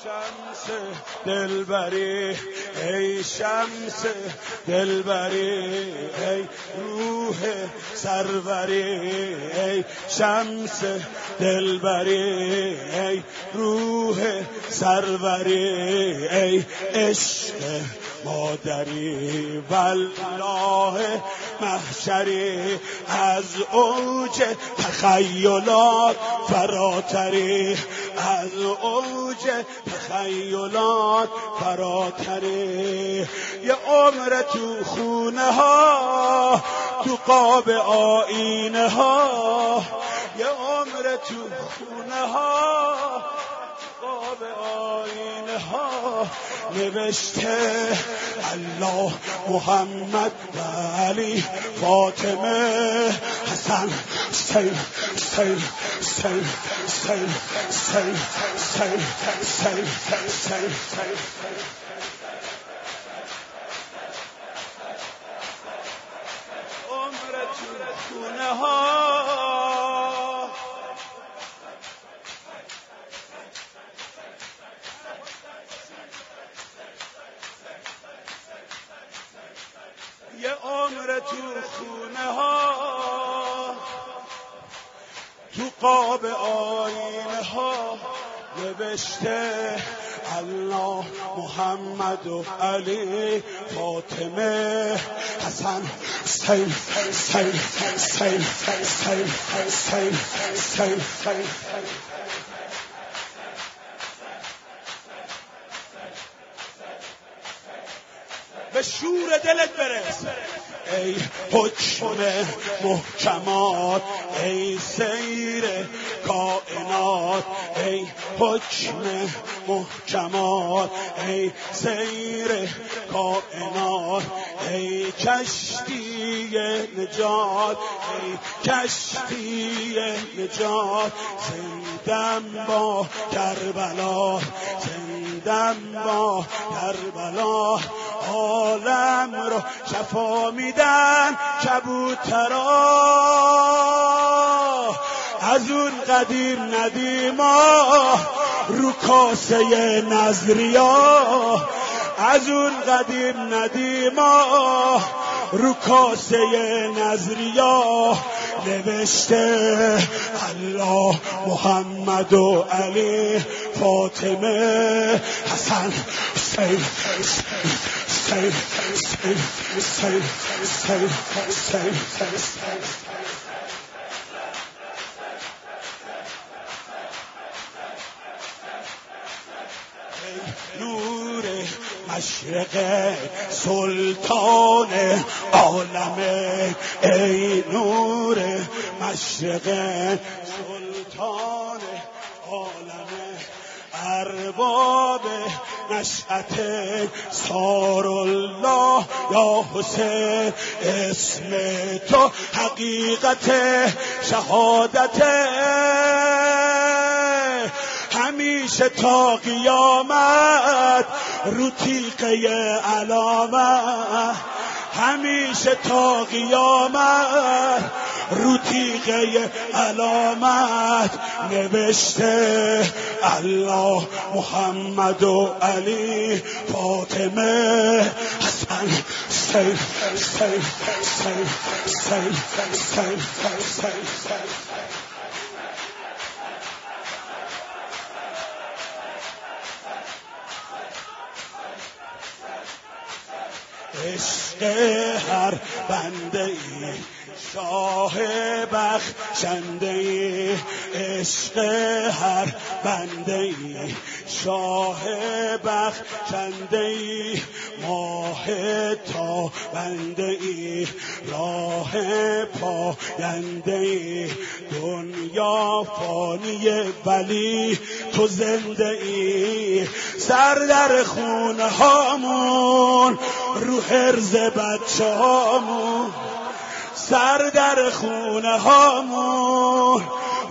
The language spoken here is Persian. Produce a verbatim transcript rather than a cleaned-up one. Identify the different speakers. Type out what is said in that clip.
Speaker 1: شمس دلبری ای شمس دلبری ای روح سروری ای شمس دلبری ای روح سروری ای عشق مادری والله محشری از اوج تخیلات فراتری از اوج تخیلات فراتری یه عمر تو خونه ها تو قاب آینه ها یه عمر تو خونه ها قاب آینه ها نوشته الله محمد و علی فاطمه حسن حسین حسین حسین حسین حسین حسین حسین حسین حسین عمر تو خونه ها یه عمر تو خونه ها تو قاب آینه ها نوشته الله محمد و علی فاطمه حسن حسین حسین حسین حسین حسین حسین به شور دلت برس ای حکم محکمات ای سیر کائنات ای حکم محکمات ای سیر کائنات ای کشتی نجات ای کشتی نجات زندم با کربلا زندم با کربلا عالم رو شفا میدن کبوترا از اون قدیم ندیما رو کاسه نظریا از اون قدیم ندیما رو کاسه نظریا نوشته الله محمد و علی فاطمه حسن حسین حسین حسین حسین حسین حسین حسین نور مشرق سلطان عالم ای نور مشرق سلطان عالم ارباب نشأت سار الله یا حسین اسم تو حقیقت شهادت همیشه تا قیامت رو تیغه علامت همیشه تا قیامت رو تیغه علامت نوشته الله محمد و علی فاطمه حسن حسین حسین حسین حسین حسین حسین عشق هر بنده ای شاه بخشنده ای عشق هر بنده ای شاه بخشنده ای ماه تا بنده ای راه پاینده ای دنیا فانیه ولی تو زنده ای سر در خونه هامون رو حرز بچه هامون سر در خونه هامون